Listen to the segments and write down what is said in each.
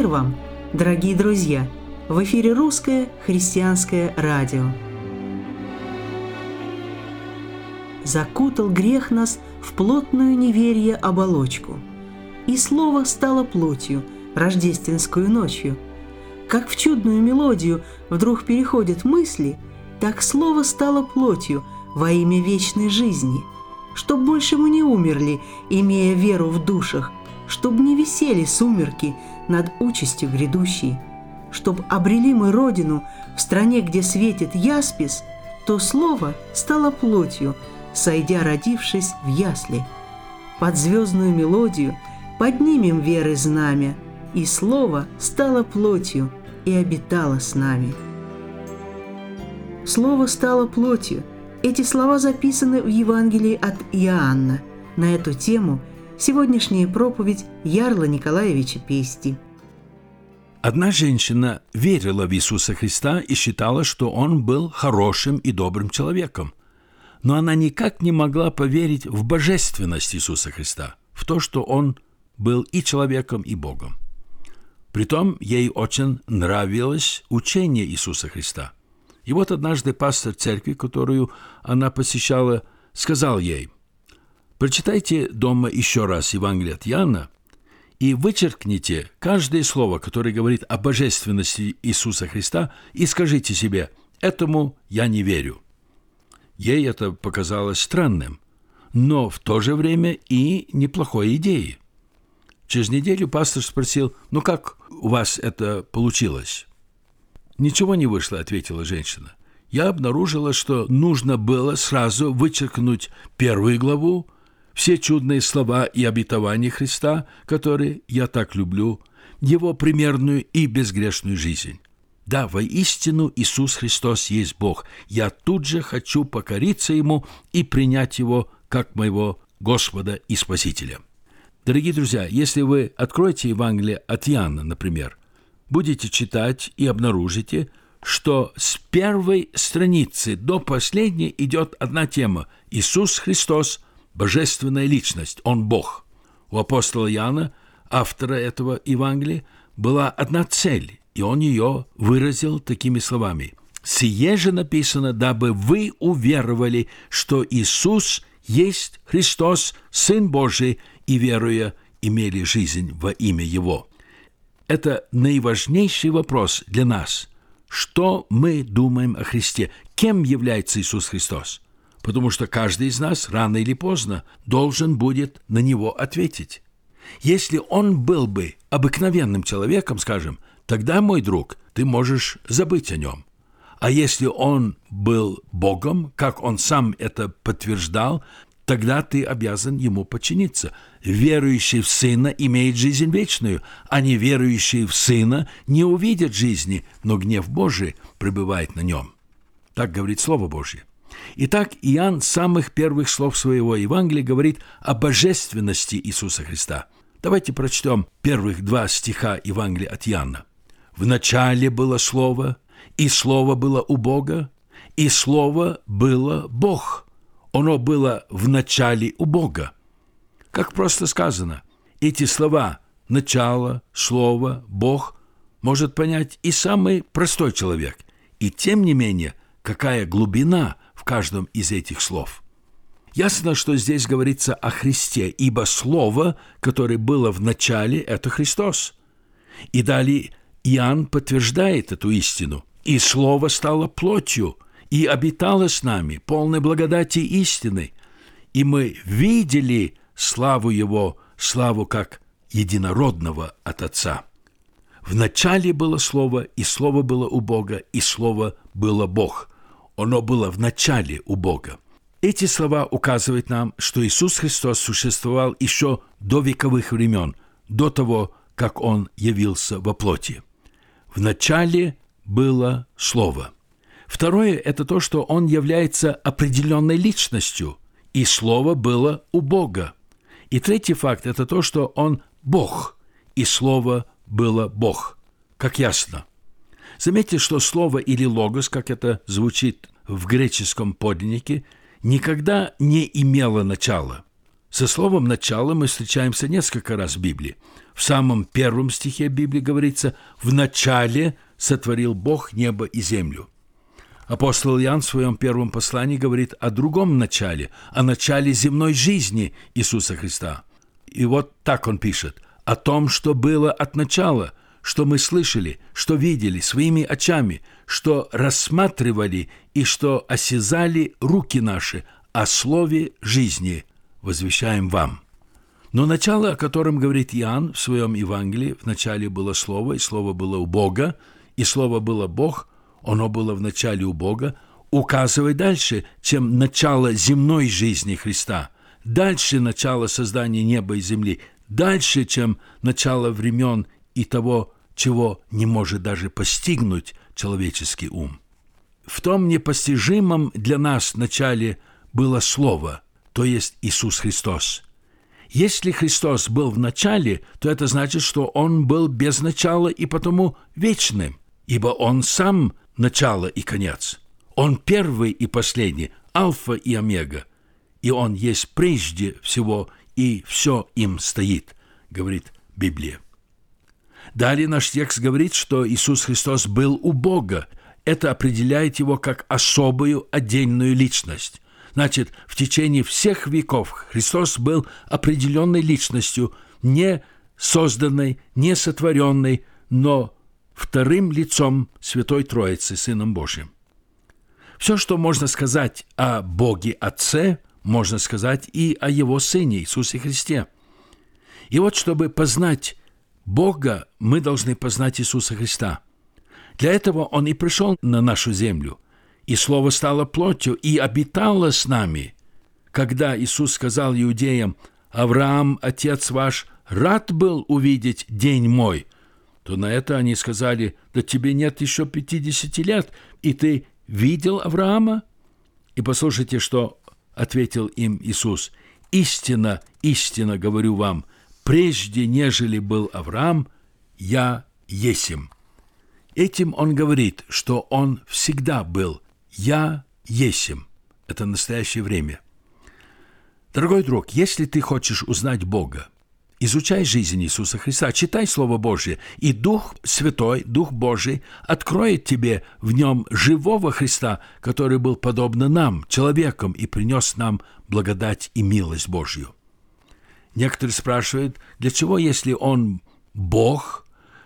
Мир вам, дорогие друзья! В эфире Русское христианское радио. Закутал грех нас в плотную неверие оболочку, и слово стало плотью рождественскую ночью. Как в чудную мелодию вдруг переходят мысли, так слово стало плотью во имя вечной жизни, чтоб больше мы не умерли, имея веру в душах, чтоб не висели сумерки над участью грядущей, чтоб обрели мы родину в стране, где светит яспис, то слово стало плотью, сойдя, родившись в ясли. Под звездную мелодию поднимем веры знамя, и слово стало плотью и обитало с нами. Слово стало плотью. Эти слова записаны в Евангелии от Иоанна. На эту тему сегодняшняя проповедь Ярла Николаевича Пести. Одна женщина верила в Иисуса Христа и считала, что Он был хорошим и добрым человеком. Но она никак не могла поверить в божественность Иисуса Христа, в то, что Он был и человеком, и Богом. Притом ей очень нравилось учение Иисуса Христа. И вот однажды пастор церкви, которую она посещала, сказал ей: «Прочитайте дома еще раз Евангелие от Иоанна и вычеркните каждое слово, которое говорит о божественности Иисуса Христа, и скажите себе: этому я не верю». Ей это показалось странным, но в то же время и неплохой идеей. Через неделю пастор спросил: «Ну как у вас это получилось?» «Ничего не вышло», — ответила женщина. «Я обнаружила, что нужно было сразу вычеркнуть 1 главу, все чудные слова и обетования Христа, которые я так люблю, Его примерную и безгрешную жизнь. Да, воистину Иисус Христос есть Бог. Я тут же хочу покориться Ему и принять Его как моего Господа и Спасителя». Дорогие друзья, если вы откроете Евангелие от Иоанна, например, будете читать и обнаружите, что с первой страницы до последней идет одна тема: Иисус Христос – божественная личность, Он Бог. У апостола Иоанна, автора этого Евангелия, была одна цель, и он ее выразил такими словами: «Сие же написано, дабы вы уверовали, что Иисус есть Христос, Сын Божий, и, веруя, имели жизнь во имя Его». Это наиважнейший вопрос для нас. Что мы думаем о Христе? Кем является Иисус Христос? Потому что каждый из нас рано или поздно должен будет на него ответить. Если он был бы обыкновенным человеком, скажем, тогда, мой друг, ты можешь забыть о нем. А если он был Богом, как он сам это подтверждал, тогда ты обязан ему подчиниться. Верующий в Сына имеет жизнь вечную, а неверующий в Сына не увидит жизни, но гнев Божий пребывает на нем. Так говорит Слово Божье. Итак, Иоанн с самых первых слов своего Евангелия говорит о божественности Иисуса Христа. Давайте прочтем первых 2 стиха Евангелия от Иоанна. «В начале было Слово, и Слово было у Бога, и Слово было Бог. Оно было в начале у Бога». Как просто сказано, эти слова «начало», «слово», «Бог» может понять и самый простой человек. И тем не менее, какая глубина в каждом из этих слов. Ясно, что здесь говорится о Христе, ибо Слово, которое было в начале, это Христос. И далее Иоанн подтверждает эту истину. «И Слово стало плотью, и обитало с нами, полной благодати и истины. И мы видели славу Его, славу как единородного от Отца. В начале было Слово, и Слово было у Бога, и Слово было Бог. Оно было в начале у Бога». Эти слова указывают нам, что Иисус Христос существовал еще до вековых времен, до того, как Он явился во плоти. В начале было Слово. Второе – это то, что Он является определенной личностью, и Слово было у Бога. И третий факт – это то, что Он Бог, и Слово было Бог. Как ясно. Заметьте, что слово или логос, как это звучит в греческом подлиннике, никогда не имело начала. Со словом «начало» мы встречаемся несколько раз в Библии. В самом первом стихе Библии говорится: «В начале сотворил Бог небо и землю». Апостол Иоанн в своем первом послании говорит о другом начале, о начале земной жизни Иисуса Христа. И вот так он пишет: «О том, что было от начала, что мы слышали, что видели своими очами, что рассматривали и что осязали руки наши, о слове жизни возвещаем вам». Но начало, о котором говорит Иоанн в своем Евангелии: «В начале было Слово, и Слово было у Бога, и Слово было Бог, оно было в начале у Бога», указывает дальше, чем начало земной жизни Христа, дальше начало создания неба и земли, дальше, чем начало времен и того, чего не может даже постигнуть человеческий ум. В том непостижимом для нас начале было Слово, то есть Иисус Христос. Если Христос был в начале, то это значит, что Он был без начала и потому вечным, ибо Он сам начало и конец. Он первый и последний, альфа и омега, и Он есть прежде всего, и все им стоит, говорит Библия. Далее наш текст говорит, что Иисус Христос был у Бога. Это определяет Его как особую отдельную личность. Значит, в течение всех веков Христос был определенной личностью, не созданной, не сотворенной, но вторым лицом Святой Троицы, Сыном Божьим. Все, что можно сказать о Боге Отце, можно сказать и о Его Сыне Иисусе Христе. И вот, чтобы познать Бога, мы должны познать Иисуса Христа. Для этого Он и пришел на нашу землю, и Слово стало плотью и обитало с нами. Когда Иисус сказал иудеям: «Авраам, отец ваш, рад был увидеть день мой», то на это они сказали: «Да тебе нет еще 50 лет, и ты видел Авраама?» И послушайте, что ответил им Иисус: «Истинно, истинно говорю вам, прежде нежели был Авраам, я есим». Этим он говорит, что он всегда был «я есим». Это настоящее время. Дорогой друг, если ты хочешь узнать Бога, изучай жизнь Иисуса Христа, читай Слово Божье, и Дух Святой, Дух Божий откроет тебе в нем живого Христа, который был подобно нам, человеком, и принес нам благодать и милость Божью. Некоторые спрашивают, для чего, если Он Бог,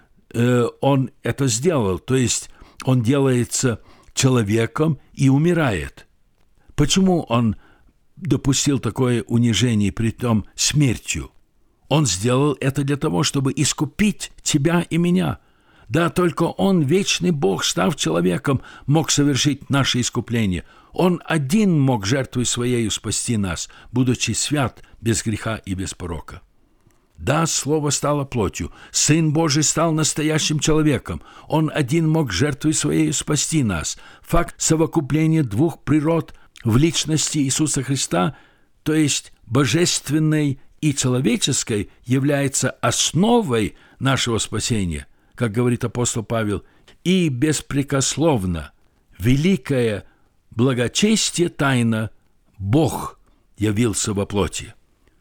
Он это сделал, то есть Он делается человеком и умирает. Почему Он допустил такое унижение, притом смертью? Он сделал это для того, чтобы искупить тебя и меня. Да, только Он, вечный Бог, став человеком, мог совершить наше искупление. Он один мог жертвой Своею спасти нас, будучи свят, без греха и без порока. Да, Слово стало плотью, Сын Божий стал настоящим человеком. Он один мог жертвой Своею спасти нас. Факт совокупления двух природ в личности Иисуса Христа, то есть божественной и человеческой, является основой нашего спасения, как говорит апостол Павел, и беспрекословно, великое благочестие тайна, Бог явился во плоти.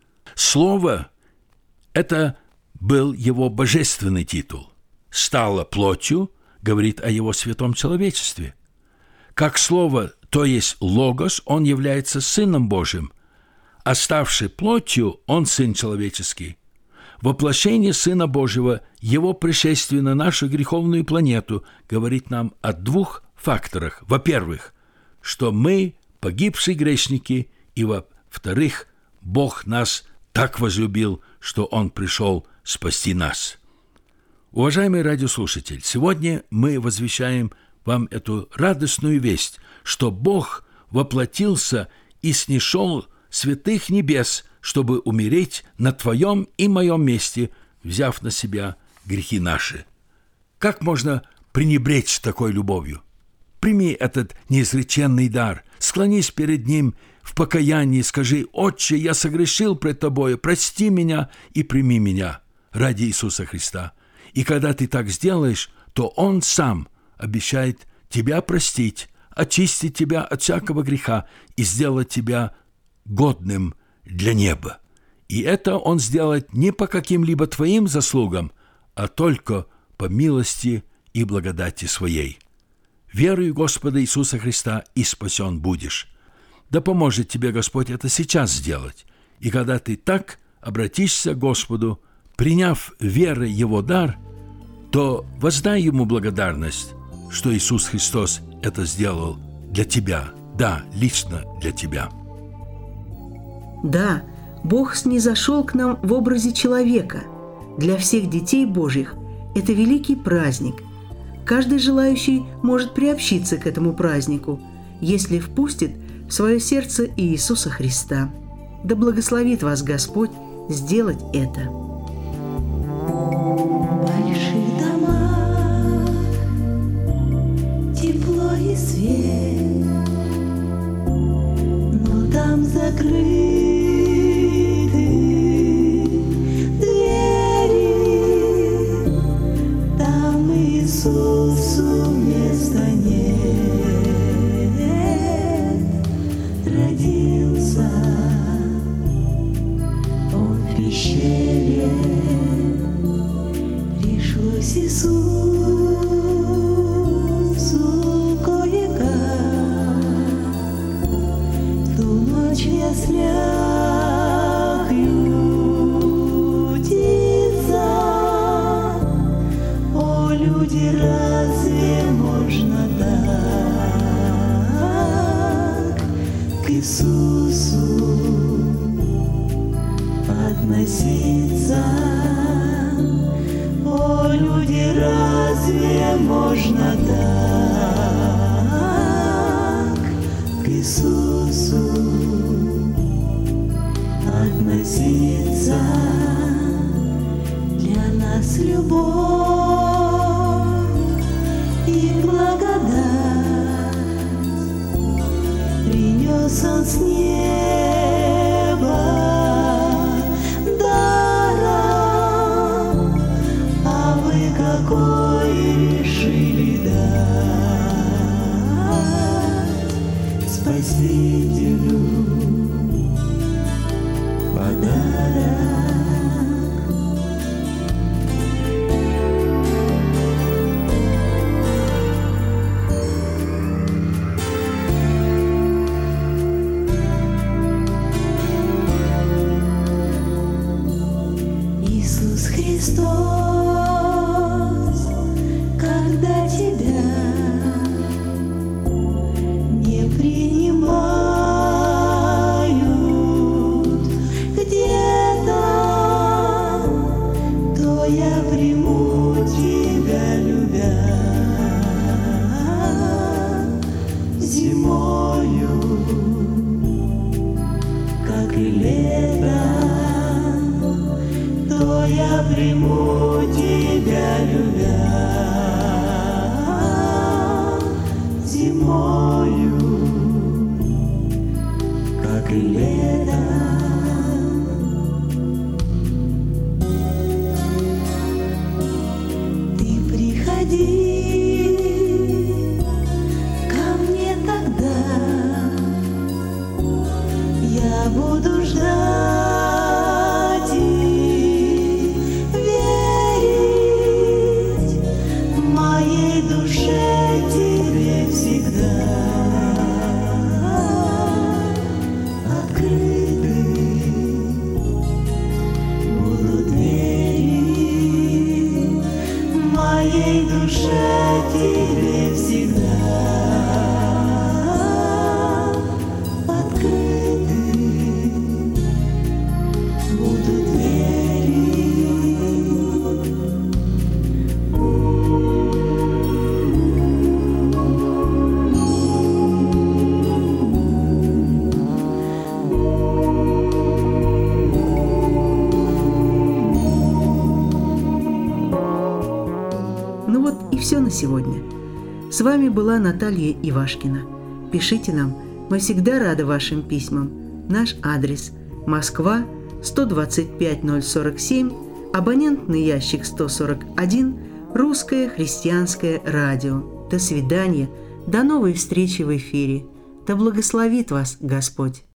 Слово – это был Его божественный титул. Стало плотью, говорит о Его святом человечестве. Как Слово, то есть Логос, Он является Сыном Божьим, а ставший плотью, Он Сын человеческий. Воплощение Сына Божьего, Его пришествие на нашу греховную планету говорит нам о двух факторах. Во-первых, что мы погибшие грешники, и во-вторых, Бог нас так возлюбил, что Он пришел спасти нас. Уважаемый радиослушатель, сегодня мы возвещаем вам эту радостную весть, что Бог воплотился и снишел святых небес, чтобы умереть на твоем и моем месте, взяв на себя грехи наши. Как можно пренебречь такой любовью? Прими этот неизреченный дар, склонись перед Ним в покаянии, скажи: «Отче, я согрешил пред Тобою, прости меня и прими меня ради Иисуса Христа». И когда ты так сделаешь, то Он сам обещает тебя простить, очистить тебя от всякого греха и сделать тебя годным для неба. И это Он сделает не по каким-либо твоим заслугам, а только по милости и благодати Своей. Веруй в Господа Иисуса Христа, и спасен будешь. Да поможет тебе Господь это сейчас сделать. И когда ты так обратишься к Господу, приняв верой Его дар, то воздай Ему благодарность, что Иисус Христос это сделал для тебя. Да, лично для тебя. Да, Бог снизошел к нам в образе человека. Для всех детей Божьих это великий праздник. Каждый желающий может приобщиться к этому празднику, если впустит в свое сердце Иисуса Христа. Да благословит вас Господь сделать это. В больших домах тепло и свет, но там закрыты двери, там Иисусу места нет. Родился Он в пещере, пришлось Иисусу кое-как в ту ночь в яслях ютиться. О, люди, разве можно так к Иисусу относиться? О, люди, разве можно так к Иисусу относиться? Для нас любовь и благодать принес Он с неба даром, а вы какой решили дать Спасителю подарок? Иисус Христос, когда Тебя не принимают где-то, то я приму Тебя, любя, зимою, как и летом, то я приму Тебя, любя, зимою, как и летом. Ты приходи ко мне тогда, я буду ждать и верить моей душе Тебе всегда. Открыты будут двери моей душе Тебе всегда. Открыты будут двери. Ну вот и все на сегодня. С вами была Наталья Ивашкина. Пишите нам, мы всегда рады вашим письмам. Наш адрес: Москва, 125047, абонентный ящик 141, Русское христианское радио. До свидания, до новой встречи в эфире. Да благословит вас Господь!